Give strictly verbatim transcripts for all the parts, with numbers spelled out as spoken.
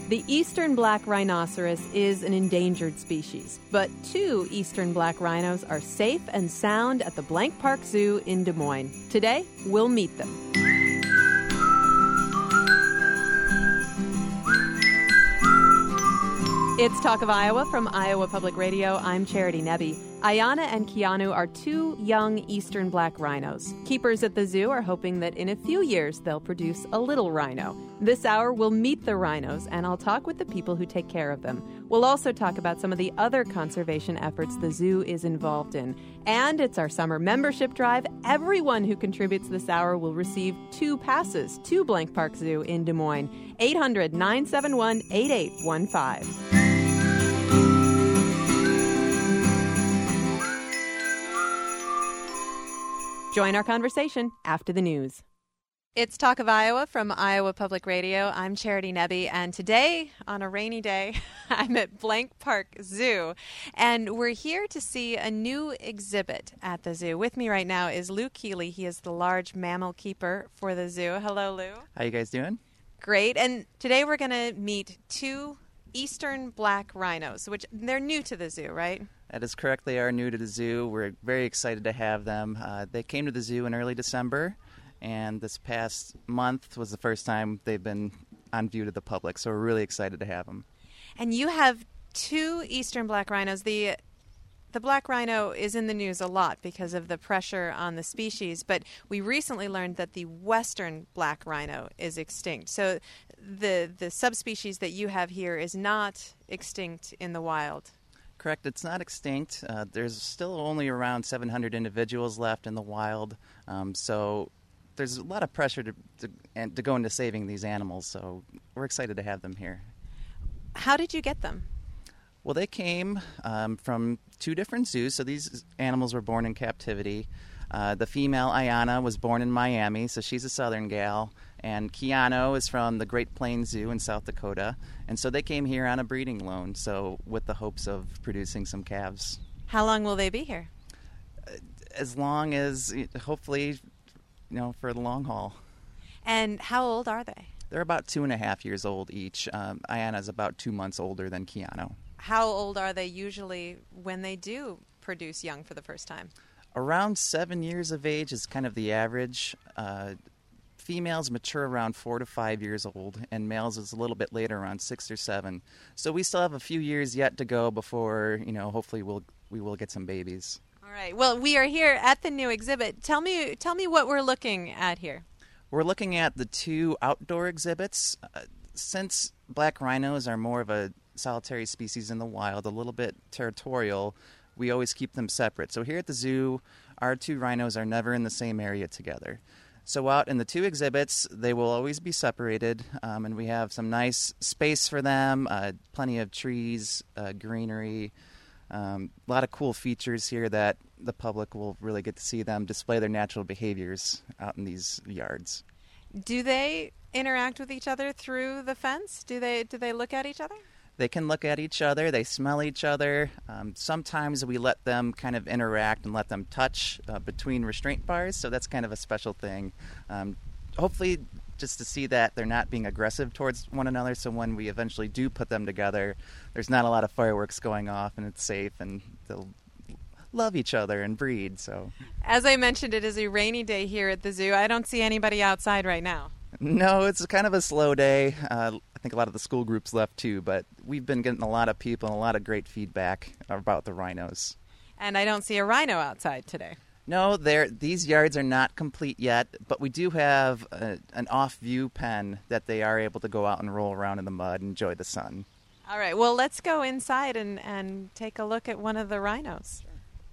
The eastern black rhinoceros is an endangered species, but two eastern black rhinos are safe and sound at the Blank Park Zoo in Des Moines. Today, we'll meet them. It's Talk of Iowa from Iowa Public Radio. I'm Charity Nebbe. Ayanna and Keanu are two young eastern black rhinos. Keepers at the zoo are hoping that in a few years they'll produce a little rhino. This hour, we'll meet the rhinos, and I'll talk with the people who take care of them. We'll also talk about some of the other conservation efforts the zoo is involved in. And it's our summer membership drive. Everyone who contributes this hour will receive two passes to Blank Park Zoo in Des Moines. eight hundred, nine seven one, eight eight one five. Join our conversation after the news. It's Talk of Iowa from Iowa Public Radio. I'm Charity Nebbe, and today, on a rainy day, I'm at Blank Park Zoo, and we're here to see a new exhibit at the zoo. With me right now is Lou Keeley. He is the large mammal keeper for the zoo. Hello, Lou. How you guys doing? Great. And today we're going to meet two eastern black rhinos, which they're new to the zoo, right? That is correct. They are new to the zoo. We're very excited to have them. Uh, they came to the zoo in early December, and this past month was the first time they've been on view to the public, so we're really excited to have them. And you have two eastern black rhinos. The the black rhino is in the news a lot because of the pressure on the species, but we recently learned that the western black rhino is extinct. So the the subspecies that you have here is not extinct in the wild. Correct. It's not extinct. Uh, there's still only around seven hundred individuals left in the wild, um, so there's a lot of pressure to, to, and to go into saving these animals, so we're excited to have them here. How did you get them? Well, they came um, from two different zoos, so these animals were born in captivity. Uh, the female, Ayanna, was born in Miami, so she's a southern gal, and Keanu is from the Great Plains Zoo in South Dakota, and so they came here on a breeding loan, so with the hopes of producing some calves. How long will they be here? As long as, hopefully, you know, for the long haul. And how old are they? They're about two and a half years old each. Um, Ayanna's about two months older than Keanu. How old are they usually when they do produce young for the first time? Around seven years of age is kind of the average. Uh, females mature around four to five years old, and males is a little bit later, around six or seven. So we still have a few years yet to go before, you know, hopefully we'll we will get some babies. All right. Well, we are here at the new exhibit. Tell me, tell me what we're looking at here. We're looking at the two outdoor exhibits. Uh, since black rhinos are more of a solitary species in the wild, a little bit territorial, we always keep them separate. So here at the zoo, our two rhinos are never in the same area together. So out in the two exhibits, they will always be separated, um, and we have some nice space for them, uh, plenty of trees, uh, greenery, um, a lot of cool features here that the public will really get to see them display their natural behaviors out in these yards. Do they interact with each other through the fence? Do they do they look at each other? They can look at each other. They smell each other. Um, sometimes we let them kind of interact and let them touch uh, between restraint bars, so that's kind of a special thing. Um, hopefully just to see that they're not being aggressive towards one another, so when we eventually do put them together, there's not a lot of fireworks going off and it's safe and they'll love each other and breed. So, as I mentioned, it is a rainy day here at the zoo. I don't see anybody outside right now. No, it's kind of a slow day. Uh, I think a lot of the school groups left too, but we've been getting a lot of people and a lot of great feedback about the rhinos. And I don't see a rhino outside today. No, these yards are not complete yet, but we do have a, an off-view pen that they are able to go out and roll around in the mud and enjoy the sun. All right, well, let's go inside and, and take a look at one of the rhinos.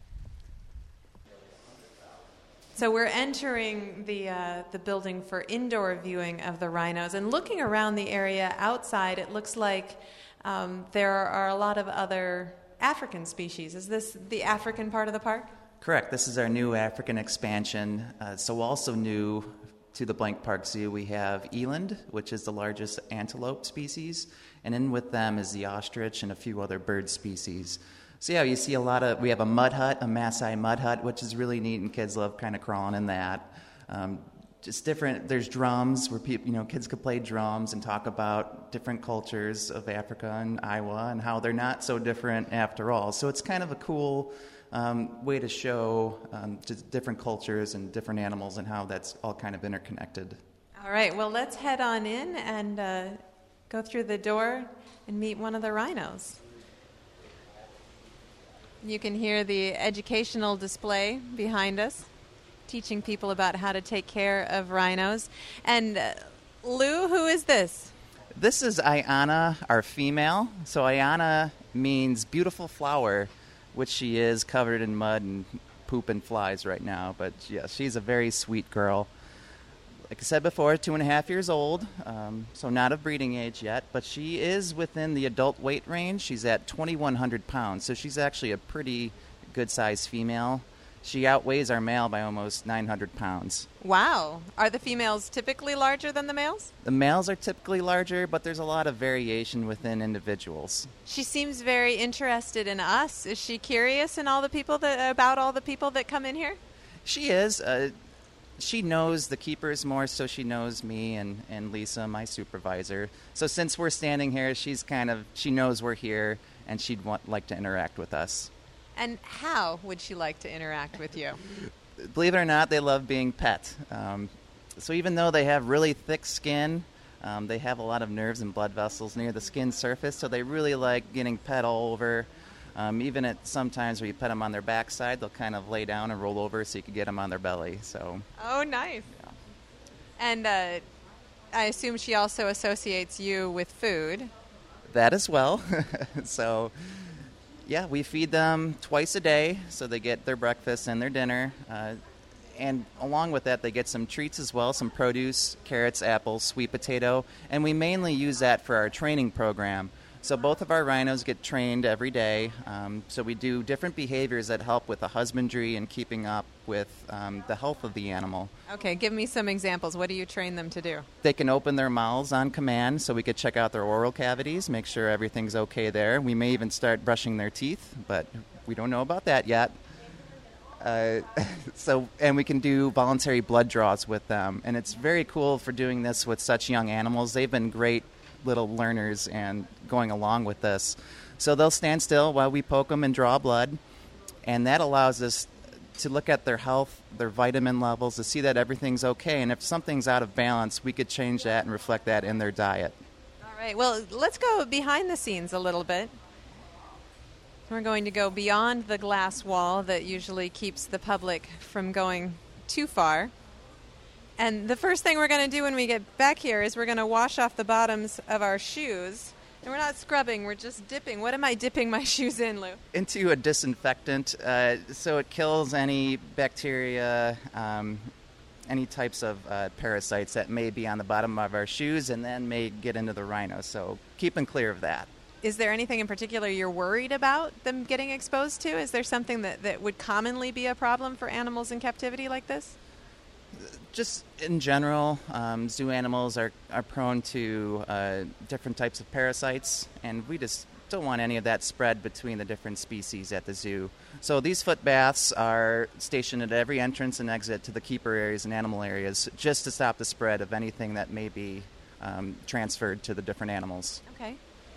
So we're entering the uh, the building for indoor viewing of the rhinos, and looking around the area outside, it looks like um, there are a lot of other African species. Is this the African part of the park? Correct. This is our new African expansion. Uh, so also new to the Blank Park Zoo, we have eland, which is the largest antelope species, and in with them is the ostrich and a few other bird species. So yeah, you see a lot of, we have a mud hut, a Maasai mud hut, which is really neat, and kids love kind of crawling in that. Um, just different. There's drums where people, you know, kids could play drums and talk about different cultures of Africa and Iowa and how they're not so different after all. So it's kind of a cool um, way to show um, just different cultures and different animals and how that's all kind of interconnected. All right, well, let's head on in and uh, go through the door and meet one of the rhinos. You can hear the educational display behind us, teaching people about how to take care of rhinos. And uh, Lou, who is this? This is Ayana, our female. So Ayana means beautiful flower, which she is, covered in mud and poop and flies right now. But yeah, she's a very sweet girl. Like I said before, two and a half years old, um, so not of breeding age yet, but she is within the adult weight range. She's at twenty-one hundred pounds, so she's actually a pretty good-sized female. She outweighs our male by almost nine hundred pounds. Wow. Are the females typically larger than the males? The males are typically larger, but there's a lot of variation within individuals. She seems very interested in us. Is she curious in all the people that about all the people that come in here? She is. Uh, she knows the keepers more, so she knows me and, and Lisa, my supervisor. So since we're standing here, she's kind of she knows we're here, and she'd want like to interact with us. And how would she like to interact with you? Believe it or not, they love being pet. Um, so even though they have really thick skin, um, they have a lot of nerves and blood vessels near the skin surface, so they really like getting pet all over. Um, even at sometimes where you pet them on their backside, they'll kind of lay down and roll over so you can get them on their belly. So. Oh, nice. Yeah. And uh, I assume she also associates you with food. That as well. So, yeah, we feed them twice a day, so they get their breakfast and their dinner. Uh, and along with that, they get some treats as well, some produce, carrots, apples, sweet potato. And we mainly use that for our training program. So both of our rhinos get trained every day. Um, so we do different behaviors that help with the husbandry and keeping up with um, the health of the animal. Okay, give me some examples. What do you train them to do? They can open their mouths on command, so we could check out their oral cavities, make sure everything's okay there. We may even start brushing their teeth, but we don't know about that yet. Uh, so, and we can do voluntary blood draws with them. And it's very cool for doing this with such young animals. They've been great little learners and going along with this. So they'll stand still while we poke them and draw blood, and that allows us to look at their health, their vitamin levels, to see that everything's okay. And if something's out of balance, we could change that and reflect that in their diet. All right, well, let's go behind the scenes a little bit. We're going to go beyond the glass wall that usually keeps the public from going too far. And the first thing we're going to do when we get back here is we're going to wash off the bottoms of our shoes. And we're not scrubbing, we're just dipping. What am I dipping my shoes in, Lou? Into a disinfectant. Uh, so it kills any bacteria, um, any types of uh, parasites that may be on the bottom of our shoes and then may get into the rhino. So keep them clear of that. Is there anything in particular you're worried about them getting exposed to? Is there something that, that would commonly be a problem for animals in captivity like this? Just in general, um, zoo animals are, are prone to uh, different types of parasites, and we just don't want any of that spread between the different species at the zoo. So these foot baths are stationed at every entrance and exit to the keeper areas and animal areas just to stop the spread of anything that may be um, transferred to the different animals. Okay.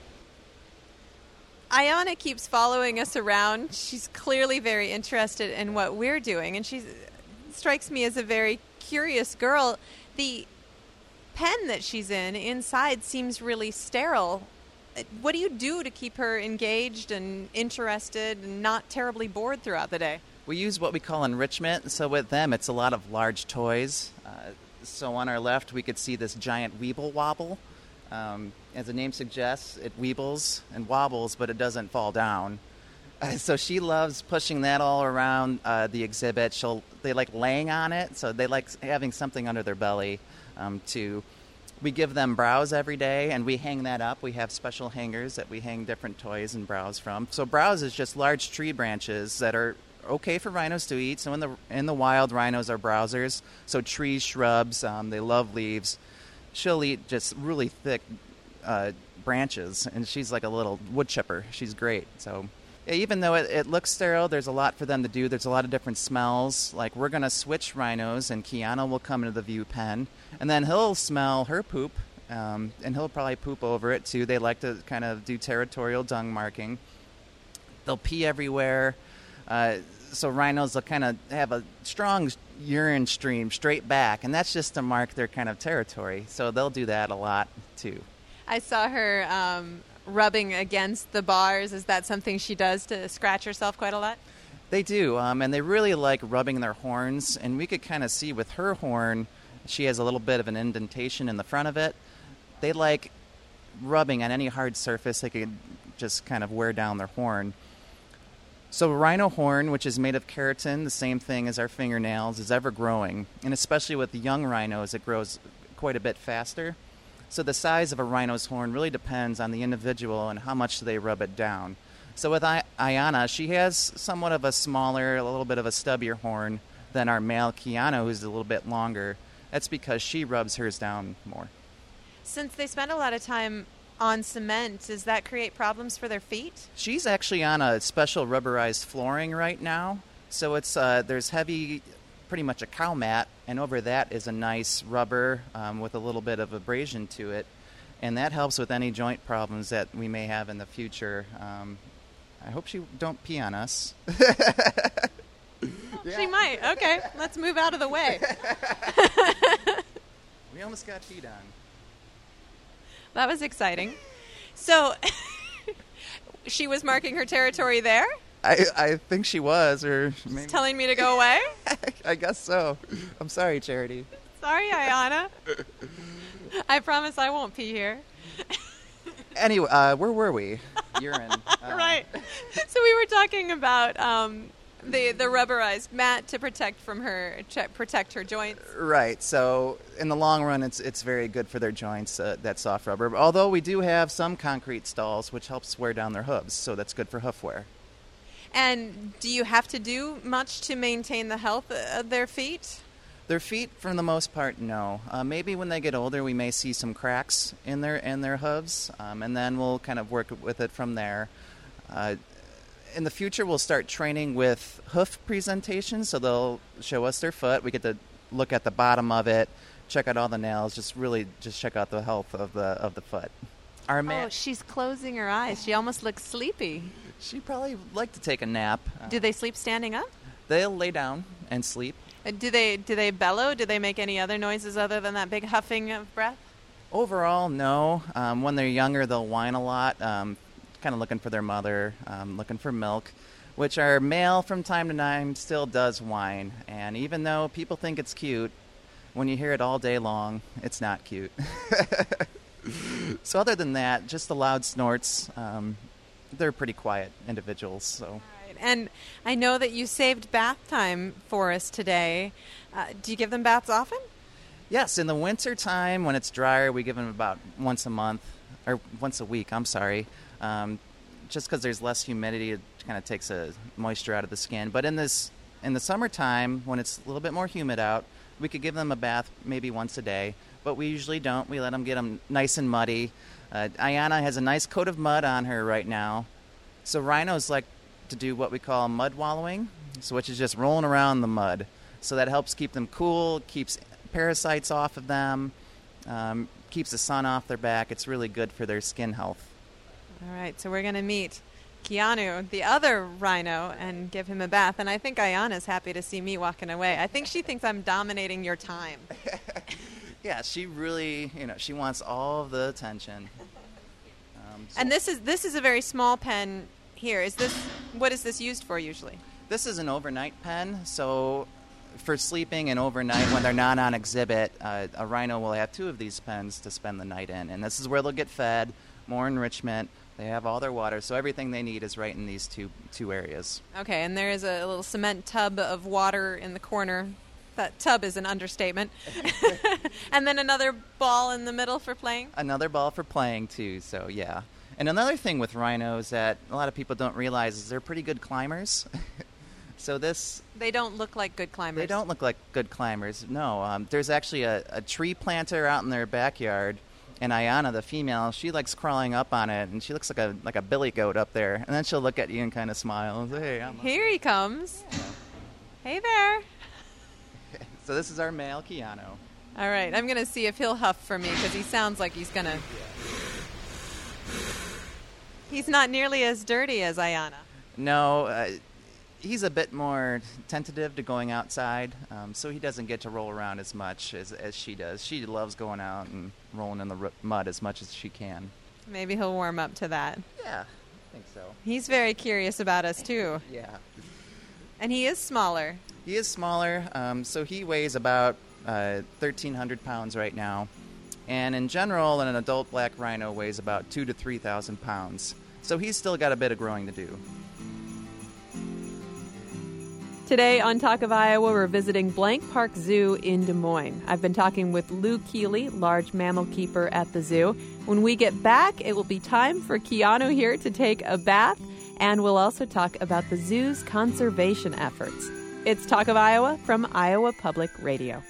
Ayana keeps following us around. She's clearly very interested in what we're doing, and she strikes me as a very curious girl. The pen that she's in inside seems really sterile. What do you do to keep her engaged and interested and not terribly bored throughout the day? We use what we call enrichment. So with them, it's a lot of large toys. Uh, so on our left, we could see this giant Weeble Wobble. Um, as the name suggests, it weebles and wobbles, but it doesn't fall down. Uh, so she loves pushing that all around uh, the exhibit. She'll they like laying on it, so they like having something under their belly. Um, to we give them browse every day, and we hang that up. We have special hangers that we hang different toys and browse from. So browse is just large tree branches that are okay for rhinos to eat. So in the in the wild, rhinos are browsers. So trees, shrubs, um, they love leaves. She'll eat just really thick uh, branches, and she's like a little wood chipper. She's great. So. Yeah, even though it, it looks sterile, there's a lot for them to do. There's a lot of different smells. Like, we're going to switch rhinos, and Keanu will come into the view pen, and then he'll smell her poop, um, and he'll probably poop over it, too. They like to kind of do territorial dung marking. They'll pee everywhere. Uh, so rhinos will kind of have a strong urine stream straight back, and that's just to mark their kind of territory. So they'll do that a lot, too. I saw her um, rubbing against the bars. Is that something she does to scratch herself quite a lot? They do, um, and they really like rubbing their horns, and we could kind of see with her horn, she has a little bit of an indentation in the front of it. They like rubbing on any hard surface. They could just kind of wear down their horn. So rhino horn, which is made of keratin, the same thing as our fingernails, is ever growing. And especially with the young rhinos, it grows quite a bit faster. So the size of a rhino's horn really depends on the individual and how much they rub it down. So with I- Ayana, she has somewhat of a smaller, a little bit of a stubbier horn than our male Keanu, who's a little bit longer. That's because she rubs hers down more. Since they spend a lot of time on cement, does that create problems for their feet? She's actually on a special rubberized flooring right now. So it's uh, there's heavy, pretty much a cow mat, and over that is a nice rubber um, with a little bit of abrasion to it. And that helps with any joint problems that we may have in the future. Um, I hope she don't pee on us. Yeah. She might. Okay, let's move out of the way. We almost got peed on. That was exciting. So, she was marking her territory there? I I think she was, or maybe... telling me to go away? I guess so. I'm sorry, Charity. Sorry, Ayana. I promise I won't pee here. Anyway, uh, where were we? Urine. Uh, right. So we were talking about um, the the rubberized mat to protect from her ch- protect her joints. Right. So in the long run, it's it's very good for their joints, uh, that soft rubber. Although we do have some concrete stalls, which helps wear down their hooves, so that's good for hoof wear. And do you have to do much to maintain the health of their feet? Their feet, for the most part, no. Uh, maybe when they get older, we may see some cracks in their in their hooves, um, and then we'll kind of work with it from there. Uh, in the future, we'll start training with hoof presentations, so they'll show us their foot. We get to look at the bottom of it, check out all the nails, just really just check out the health of the of the foot. Our ma- oh, she's closing her eyes. She almost looks sleepy. She probably like to take a nap. Do they sleep standing up? They'll lay down and sleep. Uh, Do they do they bellow? Do they make any other noises other than that big huffing of breath? Overall, no. Um, when they're younger, they'll whine a lot, um, kind of looking for their mother, um, looking for milk, which our male from time to time still does whine. And even though people think it's cute, when you hear it all day long, it's not cute. So other than that, just the loud snorts. Um, they're pretty quiet individuals, so... And I know that you saved bath time for us today. Uh, do you give them baths often? Yes, in the winter time when it's drier, we give them about once a month, or once a week, I'm sorry. Um, just because there's less humidity, it kind of takes a moisture out of the skin. But in this, in the summertime, when it's a little bit more humid out, we could give them a bath maybe once a day. But we usually don't. We let them get them nice and muddy. Uh, Ayana has a nice coat of mud on her right now. So rhinos like to do what we call mud wallowing, so which is just rolling around the mud. So that helps keep them cool, keeps parasites off of them, um, keeps the sun off their back. It's really good for their skin health. All right, so we're going to meet Keanu, the other rhino, and give him a bath. And I think Ayana's happy to see me walking away. I think she thinks I'm dominating your time. Yeah, she really, you know, she wants all of the attention. Um, so and this is this is a very small pen here. Is this what is this used for usually? This is an overnight pen, so for sleeping and overnight when they're not on exhibit, uh, a rhino will have two of these pens to spend the night in. And this is where they'll get fed, more enrichment. They have all their water, so everything they need is right in these two two areas. Okay, and there is a little cement tub of water in the corner. That tub is an understatement. And then another ball in the middle for playing? Another ball for playing, too, so yeah. And another thing with rhinos that a lot of people don't realize is they're pretty good climbers. So this... They don't look like good climbers. They don't look like good climbers, no. Um, there's actually a, a tree planter out in their backyard, And Ayana, the female, she likes crawling up on it, and she looks like a like a billy goat up there. And then she'll look at you and kind of smile and say, hey, I'm up. Here he comes. Yeah. Hey there. So this is our male, Keanu. All right, I'm going to see if he'll huff for me because he sounds like he's going to... He's not nearly as dirty as Ayana. No, uh, he's a bit more tentative to going outside, um, so he doesn't get to roll around as much as, as she does. She loves going out and rolling in the r- mud as much as she can. Maybe he'll warm up to that. Yeah, I think so. He's very curious about us, too. Yeah. And he is smaller. He is smaller, um, so he weighs about uh, thirteen hundred pounds right now. And in general, an adult black rhino weighs about two to three thousand pounds. So he's still got a bit of growing to do. Today on Talk of Iowa, we're visiting Blank Park Zoo in Des Moines. I've been talking with Lou Keeley, large mammal keeper at the zoo. When we get back, it will be time for Keanu here to take a bath, and we'll also talk about the zoo's conservation efforts. It's Talk of Iowa from Iowa Public Radio.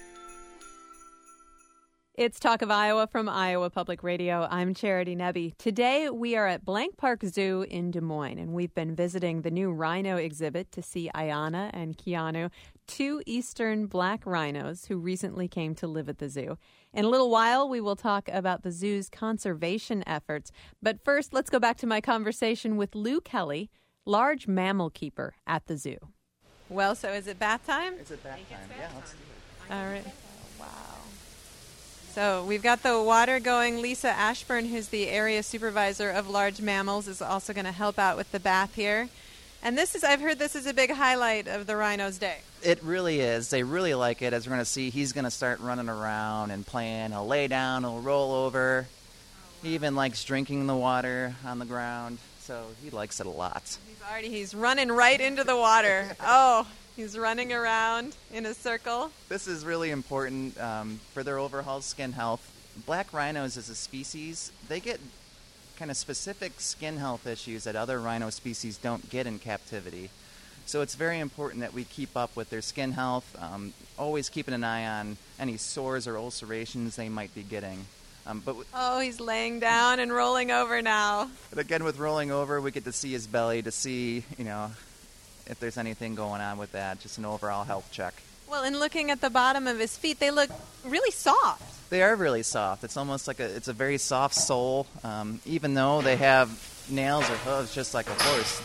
It's Talk of Iowa from Iowa Public Radio. I'm Charity Nebbe. Today we are at Blank Park Zoo in Des Moines, and we've been visiting the new rhino exhibit to see Ayana and Keanu, two eastern black rhinos who recently came to live at the zoo. In a little while, we will talk about the zoo's conservation efforts. But first, let's go back to my conversation with Lou Kelly, large mammal keeper at the zoo. Well, so is it bath time? Is it bath time? Yeah, let's do it. All right. Wow. So we've got the water going. Lisa Ashburn, who's the area supervisor of large mammals, is also going to help out with the bath here. And this is, I've heard this is a big highlight of the rhino's day. It really is. They really like it. As we're going to see, he's going to start running around and playing. He'll lay down, he'll roll over. He even likes drinking the water on the ground. So he likes it a lot. He's already, he's running right into the water. Oh, he's running around in a circle. This is really important um, for their overall skin health. Black rhinos as a species, they get kind of specific skin health issues that other rhino species don't get in captivity. So it's very important that we keep up with their skin health, um, always keeping an eye on any sores or ulcerations they might be getting. Um, but w- oh, he's laying down and rolling over now. But again, with rolling over, we get to see his belly to see, you know, if there's anything going on with that, just an overall health check. Well, and looking at the bottom of his feet, they look really soft. They are really soft. It's almost like a, it's a very soft sole, um, even though they have nails or hooves just like a horse.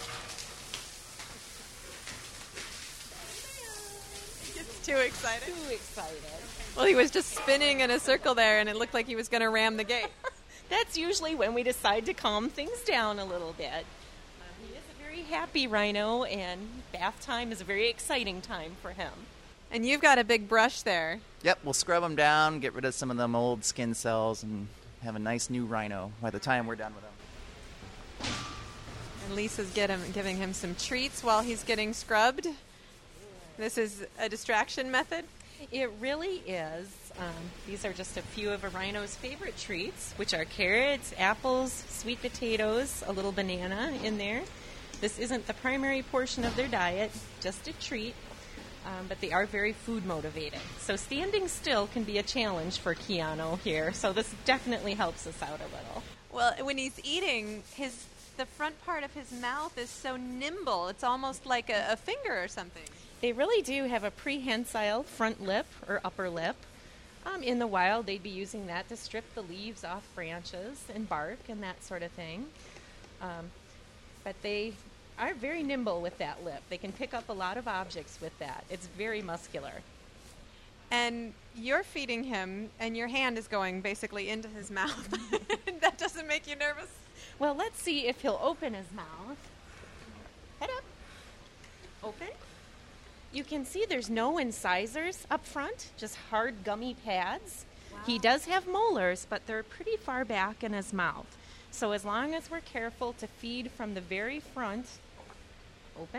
He gets too excited. Too excited. Well, he was just spinning in a circle there, and it looked like he was going to ram the gate. That's usually when we decide to calm things down a little bit. Uh, he is a very happy rhino, and bath time is a very exciting time for him. And you've got a big brush there. Yep, we'll scrub them down, get rid of some of them old skin cells, and have a nice new rhino by the time we're done with him. And Lisa's get him, giving him some treats while he's getting scrubbed. This is a distraction method? It really is. Um, these are just a few of a rhino's favorite treats, which are carrots, apples, sweet potatoes, a little banana in there. This isn't the primary portion of their diet, just a treat, um, but they are very food motivated. So standing still can be a challenge for Keanu here, so this definitely helps us out a little. Well, when he's eating, his the front part of his mouth is so nimble. It's almost like a, a finger or something. They really do have a prehensile front lip or upper lip. Um, in the wild, they'd be using that to strip the leaves off branches and bark and that sort of thing. Um, but they are very nimble with that lip. They can pick up a lot of objects with that. It's very muscular. And you're feeding him, and your hand is going basically into his mouth. That doesn't make you nervous? Well, let's see if he'll open his mouth. Head up. Open. You can see there's no incisors up front, just hard gummy pads. Wow. He does have molars, but they're pretty far back in his mouth. So as long as we're careful to feed from the very front, open,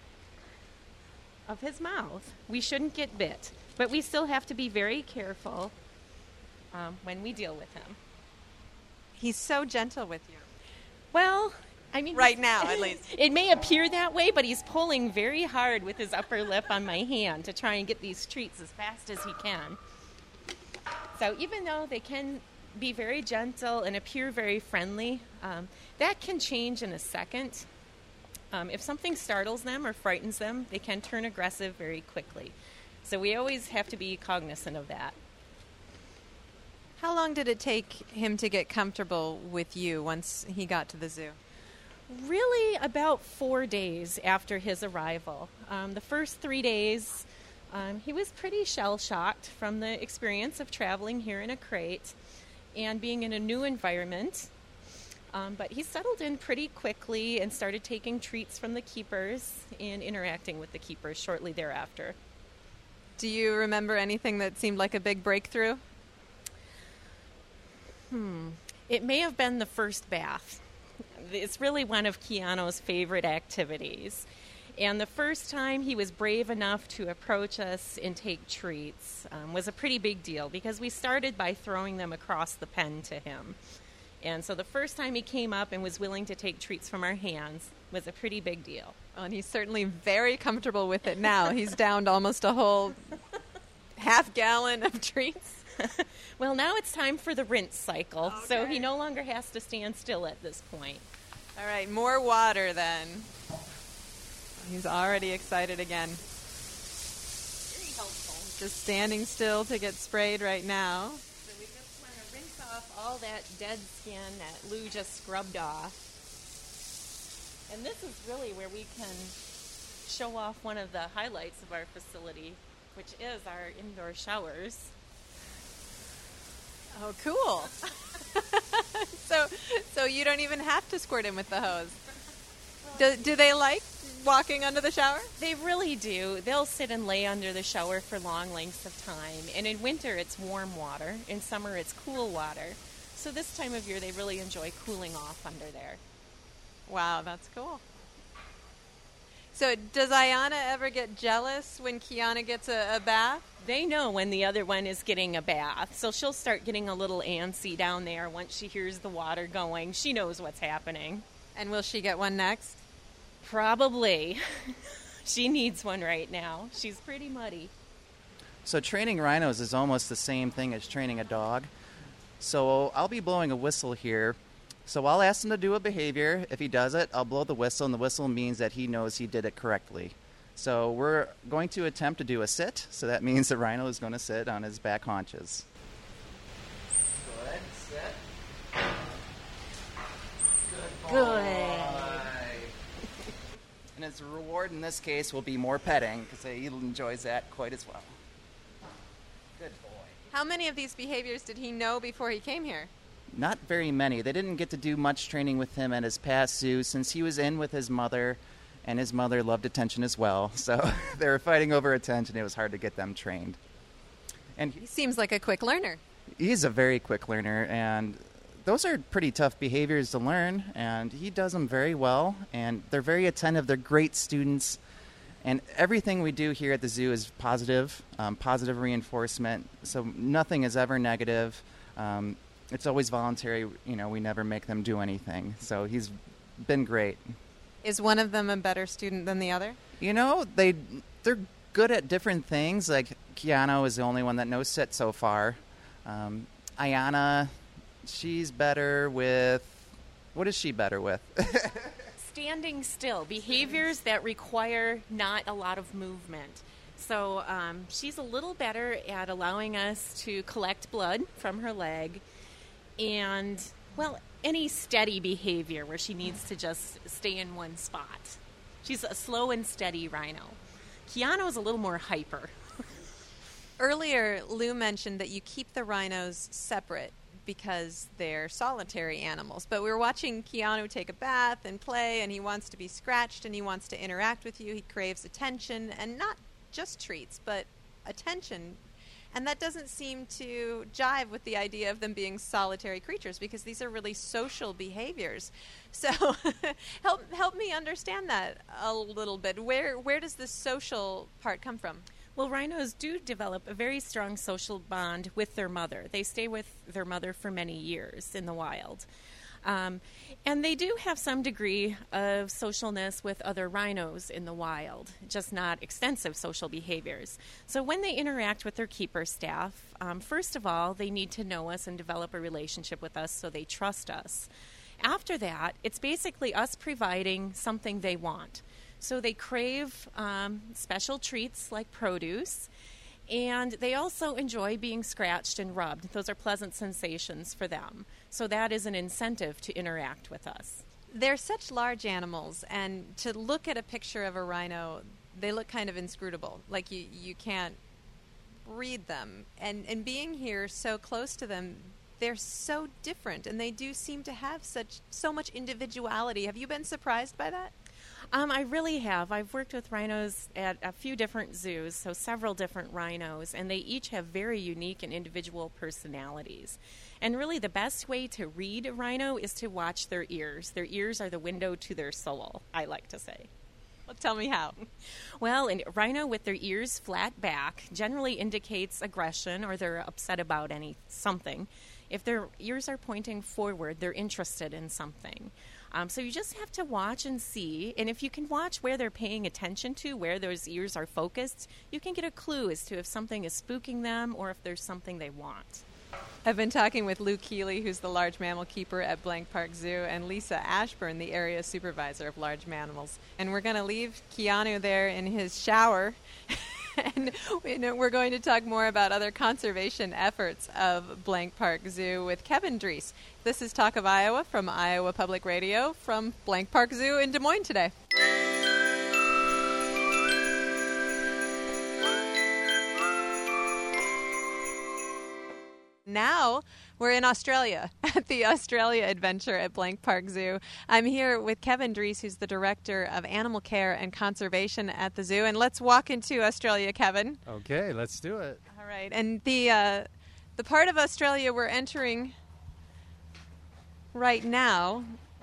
of his mouth, we shouldn't get bit. But we still have to be very careful um, when we deal with him. He's so gentle with you. Well, I mean, right now, at least. It may appear that way, but he's pulling very hard with his upper lip on my hand to try and get these treats as fast as he can. So even though they can be very gentle and appear very friendly. Um, that can change in a second. Um, if something startles them or frightens them, they can turn aggressive very quickly. So we always have to be cognizant of that. How long did it take him to get comfortable with you once he got to the zoo? Really about four days after his arrival. Um, the first three days, um, he was pretty shell-shocked from the experience of traveling here in a crate and being in a new environment. Um, but he settled in pretty quickly and started taking treats from the keepers and interacting with the keepers shortly thereafter. Do you remember anything that seemed like a big breakthrough? Hmm. It may have been the first bath. It's really one of Keanu's favorite activities. And the first time he was brave enough to approach us and take treats um, was a pretty big deal because we started by throwing them across the pen to him. And so the first time he came up and was willing to take treats from our hands was a pretty big deal. Oh, and he's certainly very comfortable with it now. He's downed almost a whole half gallon of treats. Well, now it's time for the rinse cycle, Okay. so he no longer has to stand still at this point. All right, more water then. He's already excited again. Very helpful. Just standing still to get sprayed right now. So we just want to rinse off all that dead skin that Lou just scrubbed off. And this is really where we can show off one of the highlights of our facility, which is our indoor showers. Oh, cool. so so you don't even have to squirt him with the hose. Do, do they like walking under the shower? They really do. They'll sit and lay under the shower for long lengths of time. And in winter, it's warm water. In summer, it's cool water. So this time of year, they really enjoy cooling off under there. Wow, that's cool. So does Ayana ever get jealous when Kiana gets a, a bath? They know when the other one is getting a bath. So she'll start getting a little antsy down there once she hears the water going. She knows what's happening. And will she get one next? Probably. She needs one right now. She's pretty muddy. So training rhinos is almost the same thing as training a dog. So I'll be blowing a whistle here. So I'll ask him to do a behavior. If he does it, I'll blow the whistle, and the whistle means that he knows he did it correctly. So we're going to attempt to do a sit. So that means the rhino is going to sit on his back haunches. Good. Sit. Good boy. Good. And his reward in this case will be more petting because he enjoys that quite as well. Good boy. How many of these behaviors did he know before he came here? Not very many. They didn't get to do much training with him at his past zoo since he was in with his mother, and his mother loved attention as well. So they were fighting over attention. It was hard to get them trained. And He seems like a quick learner. he's a very quick learner, and those are pretty tough behaviors to learn, and he does them very well, and they're very attentive. They're great students, and everything we do here at the zoo is positive, um, positive reinforcement, so nothing is ever negative. Um, it's always voluntary. You know, we never make them do anything, so he's been great. Is one of them a better student than the other? You know, they, they're good at different things. Like, Keanu is the only one that knows sit so far. Um, Ayana... She's better with... What is she better with? Standing still. Behaviors that require not a lot of movement. So um, she's a little better at allowing us to collect blood from her leg and, well, any steady behavior where she needs to just stay in one spot. She's a slow and steady rhino. Keanu's a little more hyper. Earlier, Lou mentioned that you keep the rhinos separate because they're solitary animals. But we were watching Keanu take a bath and play, and he wants to be scratched, and he wants to interact with you. He craves attention, and not just treats, but attention. And that doesn't seem to jive with the idea of them being solitary creatures, because these are really social behaviors. So help help me understand that a little bit. Where where does the social part come from? Well, rhinos do develop a very strong social bond with their mother. They stay with their mother for many years in the wild. Um, and they do have some degree of socialness with other rhinos in the wild, just not extensive social behaviors. So when they interact with their keeper staff, um, first of all, they need to know us and develop a relationship with us so they trust us. After that, it's basically us providing something they want. So they crave um, special treats like produce, and they also enjoy being scratched and rubbed. Those are pleasant sensations for them. So that is an incentive to interact with us. They're such large animals, and to look at a picture of a rhino, they look kind of inscrutable. Like you, you can't read them. And, and being here so close to them, they're so different, and they do seem to have such so much individuality. Have you been surprised by that? Um, I really have. I've worked with rhinos at a few different zoos, so several different rhinos, and they each have very unique and individual personalities. And really the best way to read a rhino is to watch their ears. Their ears are the window to their soul, I like to say. Well, tell me how. Well, a rhino with their ears flat back generally indicates aggression or they're upset about any something. If their ears are pointing forward, they're interested in something. Um, so you just have to watch and see, and if you can watch where they're paying attention to, where those ears are focused, you can get a clue as to if something is spooking them or if there's something they want. I've been talking with Lou Keeley, who's the large mammal keeper at Blank Park Zoo, and Lisa Ashburn, the area supervisor of large mammals. And we're going to leave Keanu there in his shower, and we're going to talk more about other conservation efforts of Blank Park Zoo with Kevin Drees. This is Talk of Iowa from Iowa Public Radio from Blank Park Zoo in Des Moines today. Now we're in Australia at the Australia Adventure at Blank Park Zoo. I'm here with Kevin Drees, who's the Director of Animal Care and Conservation at the zoo. And let's walk into Australia, Kevin. Okay, let's do it. All right. And the uh, the part of Australia we're entering right now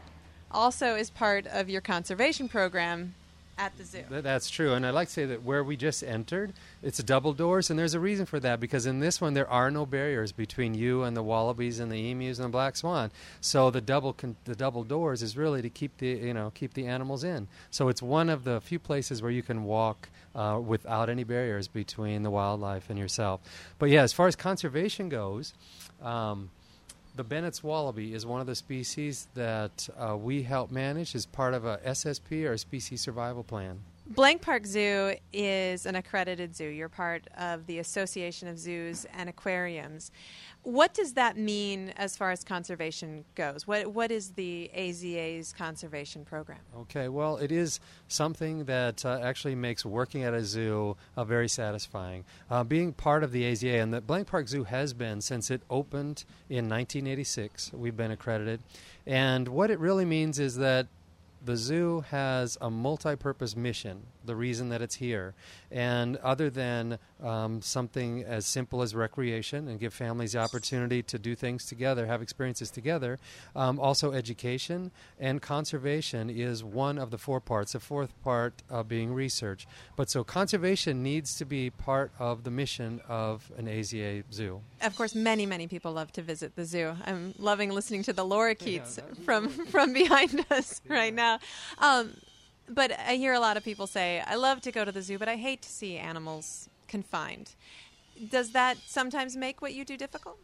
also is part of your conservation program at the zoo. That's true. And I'd like to say that where we just entered, it's double doors, and there's a reason for that, because in this one there are no barriers between you and the wallabies and the emus and the black swan. So the double con- the double doors is really to keep the you know keep the animals in. So it's one of the few places where you can walk uh, without any barriers between the wildlife and yourself. But yeah, as far as conservation goes, um, the Bennett's wallaby is one of the species that uh, we help manage as part of a S S P, or a species survival plan. Blank Park Zoo is an accredited zoo. You're part of the Association of Zoos and Aquariums. What does that mean as far as conservation goes? What What is the A Z A's conservation program? Okay, well, it is something that uh, actually makes working at a zoo uh, very satisfying. Uh, being part of the A Z A, and the Blank Park Zoo has been since it opened in nineteen eighty-six, we've been accredited. And what it really means is that the zoo has a multi-purpose mission, the reason that it's here. And other than um, something as simple as recreation and give families the opportunity to do things together, have experiences together, um, also education and conservation is one of the four parts, the fourth part uh, being research. But so conservation needs to be part of the mission of an A Z A zoo. Of course, many, many people love to visit the zoo. I'm loving listening to the lorikeets yeah, from, from behind us yeah. right now. Um, but I hear a lot of people say, I love to go to the zoo, but I hate to see animals confined. Does that sometimes make what you do difficult?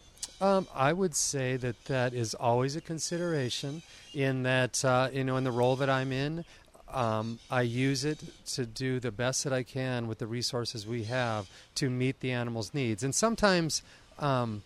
Um, I would say that that is always a consideration in that, uh, you know, in the role that I'm in, um, I use it to do the best that I can with the resources we have to meet the animal's needs. And sometimes, um,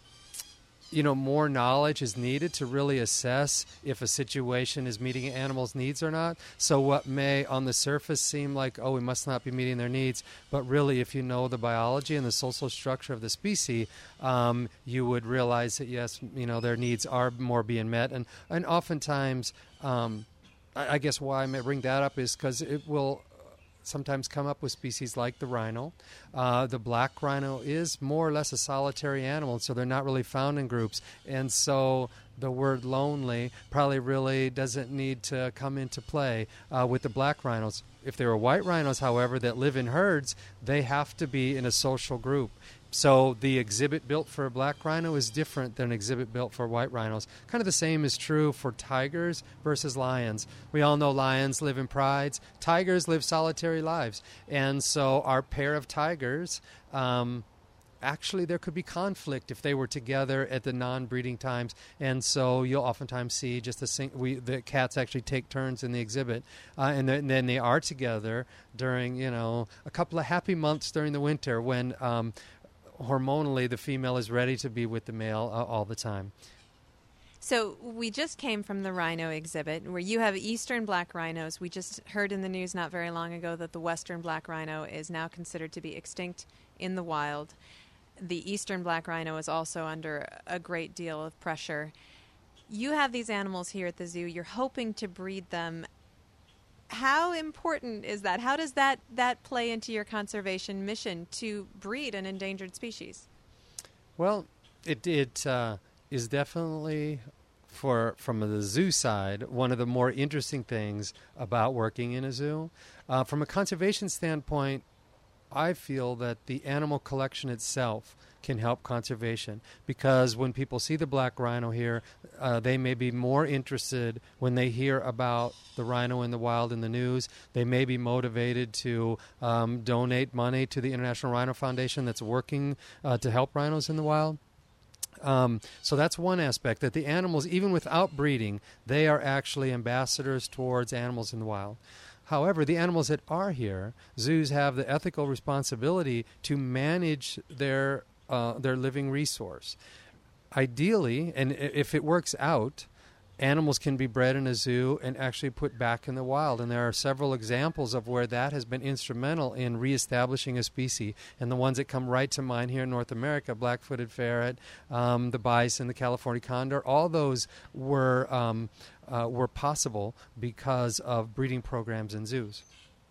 you know, more knowledge is needed to really assess if a situation is meeting an animal's needs or not. So what may on the surface seem like, oh, we must not be meeting their needs, but really if you know the biology and the social structure of the species, um, you would realize that, yes, you know, their needs are more being met. And, and oftentimes, um, I, I guess why I may bring that up is because it will sometimes come up with species like the rhino. Uh, the black rhino is more or less a solitary animal, so they're not really found in groups. And so the word lonely probably really doesn't need to come into play uh, with the black rhinos. If there are white rhinos, however, that live in herds, they have to be in a social group. So the exhibit built for a black rhino is different than an exhibit built for white rhinos. Kind of the same is true for tigers versus lions. We all know lions live in prides. Tigers live solitary lives. And so our pair of tigers, um, actually there could be conflict if they were together at the non-breeding times. And so you'll oftentimes see just the, sing- we, the cats actually take turns in the exhibit. Uh, and, th- and then they are together during, you know, a couple of happy months during the winter when... Um, hormonally, the female is ready to be with the male uh, all the time. So we just came from the rhino exhibit where you have eastern black rhinos. We just heard in the news not very long ago that the western black rhino is now considered to be extinct in the wild. The eastern black rhino is also under a great deal of pressure. You have these animals here at the zoo. You're hoping to breed them. How important is that? How does that, that play into your conservation mission to breed an endangered species? Well, it it uh, is definitely, for from the zoo side, one of the more interesting things about working in a zoo. Uh, from a conservation standpoint, I feel that the animal collection itself can help conservation, because when people see the black rhino here, uh, they may be more interested when they hear about the rhino in the wild in the news. They may be motivated to um, donate money to the International Rhino Foundation that's working uh, to help rhinos in the wild. Um, so that's one aspect, that the animals, even without breeding, they are actually ambassadors towards animals in the wild. However, the animals that are here, zoos have the ethical responsibility to manage their uh, their living resource. Ideally, and if it works out, animals can be bred in a zoo and actually put back in the wild. And there are several examples of where that has been instrumental in reestablishing a species. And the ones that come right to mind here in North America, black-footed ferret, um, the bison, the California condor, all those were um, uh, were possible because of breeding programs in zoos.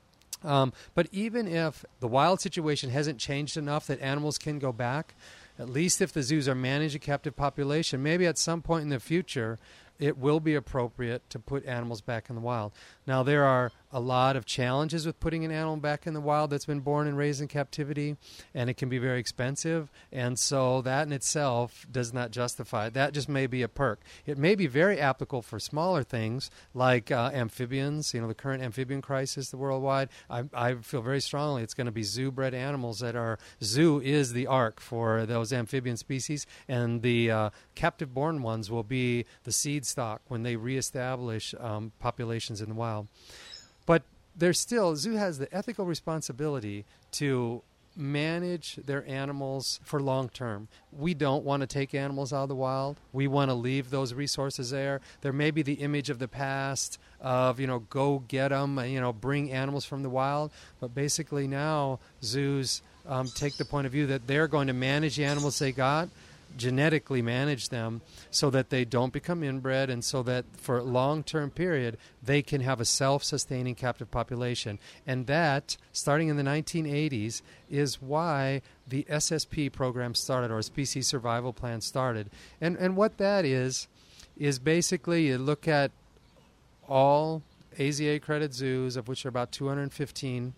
Um, but even if the wild situation hasn't changed enough that animals can go back, at least if the zoos are managing a captive population, maybe at some point in the future, it will be appropriate to put animals back in the wild. Now, there are a lot of challenges with putting an animal back in the wild that's been born and raised in captivity, and it can be very expensive, and so that in itself does not justify it. That just may be a perk. It may be very applicable for smaller things like uh, amphibians, you know, the current amphibian crisis worldwide. I, I feel very strongly it's going to be zoo-bred animals that are, zoo is the ark for those amphibian species, and the uh, captive-born ones will be the seed stock when they reestablish um, populations in the wild. But there's still, zoo has the ethical responsibility to manage their animals for long term. We don't want to take animals out of the wild. We want to leave those resources there. There may be the image of the past of, you know, go get them, you know, bring animals from the wild. But basically now zoos um, take the point of view that they're going to manage the animals they got, genetically manage them so that they don't become inbred, and so that for a long-term period they can have a self-sustaining captive population. And that, starting in the nineteen eighties, is why the S S P program started, or Species Survival Plan started. And and what that is, is basically you look at all A Z A-accredited zoos, of which are about two hundred fifteen,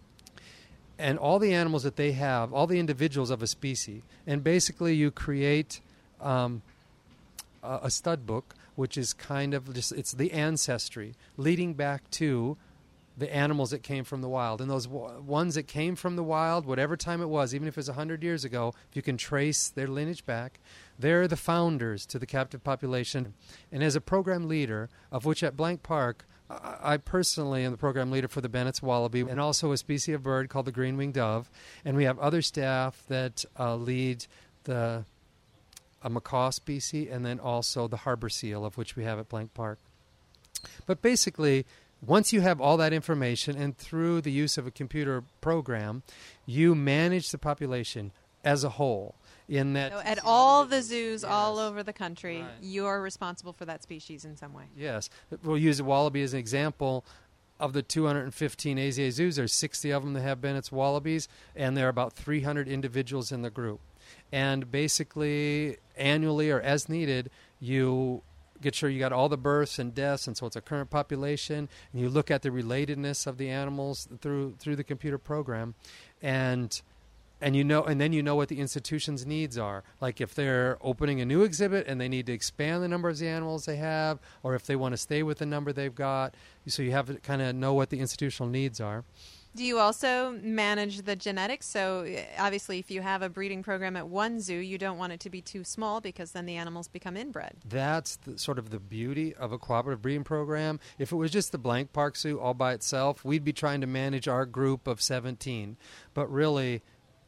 and all the animals that they have, all the individuals of a species. And basically you create um, a, a stud book, which is kind of just, it's the ancestry leading back to the animals that came from the wild. And those w- ones that came from the wild, whatever time it was, even if it's one hundred years ago, if you can trace their lineage back, they're the founders to the captive population. And as a program leader, of which at Blank Park, I personally am the program leader for the Bennett's wallaby, and also a species of bird called the green-winged dove. And we have other staff that uh, lead the a macaw species, and then also the harbor seal, of which we have at Blank Park. But basically, once you have all that information, and through the use of a computer program, you manage the population as a whole. In that, so at all the zoos yes. all over the country, Right. you're responsible for that species in some way. Yes. We'll use the wallaby as an example. Of the two hundred fifteen A Z A zoos, there's sixty of them that have Bennett's wallabies, and there are about three hundred individuals in the group. And basically, annually or as needed, you get sure you got all the births and deaths, and so it's a current population, and you look at the relatedness of the animals through through the computer program. And and you know, and then you know what the institution's needs are. Like if they're opening a new exhibit and they need to expand the number of the animals they have, or if they want to stay with the number they've got. So you have to kind of know what the institutional needs are. Do you also manage the genetics? So uh, obviously if you have a breeding program at one zoo, you don't want it to be too small because then the animals become inbred. That's the, sort of the beauty of a cooperative breeding program. If it was just the Blank Park Zoo all by itself, we'd be trying to manage our group of seventeen. But really,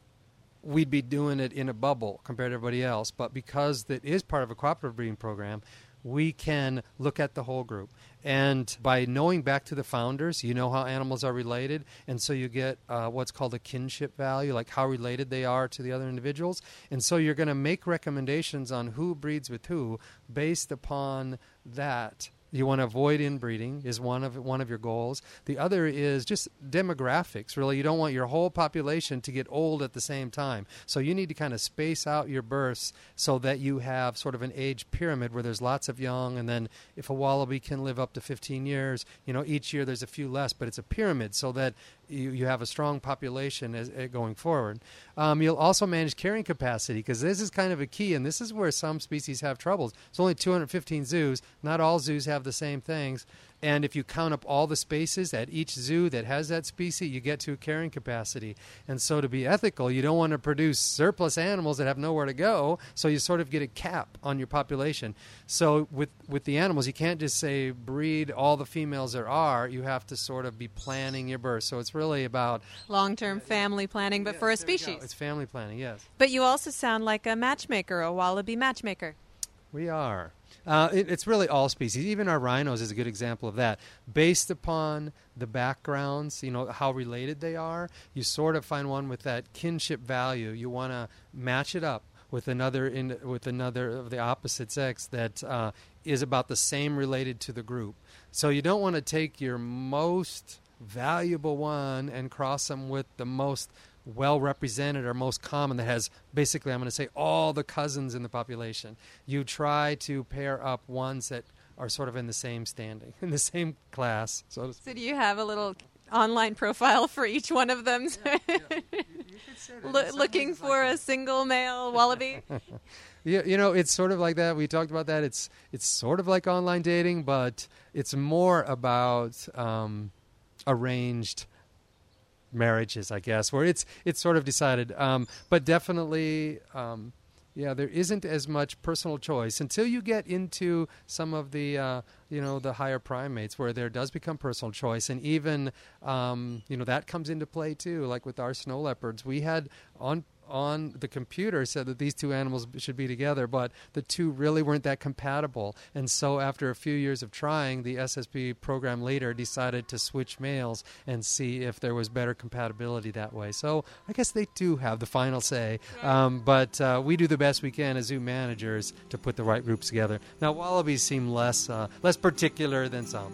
we'd be doing it in a bubble compared to everybody else. But because it is part of a cooperative breeding program, we can look at the whole group. And by knowing back to the founders, you know how animals are related, and so you get uh, what's called a kinship value, like how related they are to the other individuals. And so you're going to make recommendations on who breeds with who based upon that. You want to avoid inbreeding is one of one of your goals. The other is just demographics, really. You don't want your whole population to get old at the same time. So you need to kind of space out your births so that you have sort of an age pyramid where there's lots of young, and then if a wallaby can live up to fifteen years, you know, each year there's a few less, but it's a pyramid so that you, you have a strong population as, as going forward. Um, you'll also manage carrying capacity, because this is kind of a key, and this is where some species have troubles. It's only two hundred fifteen zoos. Not all zoos have the same things. And if you count up all the spaces at each zoo that has that species, you get to a carrying capacity. And so to be ethical, you don't want to produce surplus animals that have nowhere to go, so you sort of get a cap on your population. So with, with the animals, you can't just say breed all the females there are. You have to sort of be planning your birth. So it's really about long-term family planning, but yeah, for a there you go. species. It's family planning, yes. But you also sound like a matchmaker, a wallaby matchmaker. We are. Uh, it, it's really all species. Even our rhinos is a good example of that. Based upon the backgrounds, you know, how related they are, you sort of find one with that kinship value. You want to match it up with another in, with another of the opposite sex that uh, is about the same related to the group. So you don't want to take your most valuable one and cross them with the most well represented or most common that has basically, I'm going to say, all the cousins in the population. You try to pair up ones that are sort of in the same standing, in the same class. So, So do you have a little online profile for each one of them? Yeah, yeah. You, you could say that. Lo- looking for like a single male wallaby? Yeah, you know, it's sort of like that. We talked about that. It's it's sort of like online dating, but it's more about um, arranged marriages, I guess, where it's it's sort of decided. Um, but definitely, um, yeah, there isn't as much personal choice until you get into some of the, uh, you know, the higher primates where there does become personal choice. And even, um, you know, that comes into play too. Like with our snow leopards, we had on on the computer said that these two animals should be together, but the two really weren't that compatible. And so after a few years of trying, the S S B program later decided to switch males and see if there was better compatibility that way. So I guess they do have the final say, um, but uh, we do the best we can as zoo managers to put the right groups together. Now, wallabies seem less uh, less particular than some.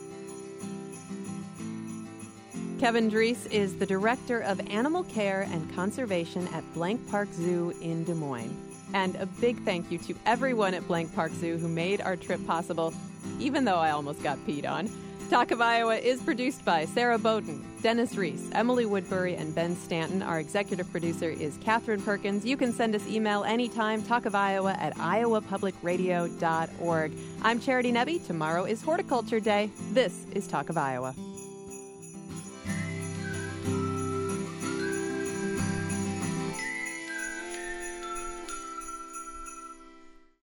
Kevin Dries is the Director of Animal Care and Conservation at Blank Park Zoo in Des Moines. And a big thank you to everyone at Blank Park Zoo who made our trip possible, even though I almost got peed on. Talk of Iowa is produced by Sarah Bowden, Dennis Reese, Emily Woodbury, and Ben Stanton. Our executive producer is Catherine Perkins. You can send us email anytime, talkofiowa at iowa public radio dot org. I'm Charity Nebbe. Tomorrow is Horticulture Day. This is Talk of Iowa.